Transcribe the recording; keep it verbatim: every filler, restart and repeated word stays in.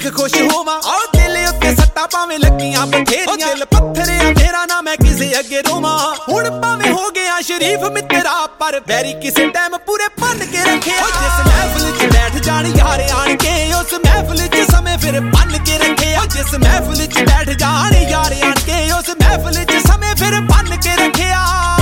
ਵੇਖ खुश होवां आ दिल उत्ते सट्टा भावें लगियां बथेरियां दिल पत्थर आ मेरा ना मैं किसे अगे रोवां हुण भावें हो गया शरीफ मित्रा पर बैरी किसे टाइम पूरे भन के रखे जिस महफिल च बैठ जान यार आन के उस महफिल च समय फिर भन के रखे जिस महफिल च बैठ जान यार आन के उस महफिल च समय फिर भन के रखे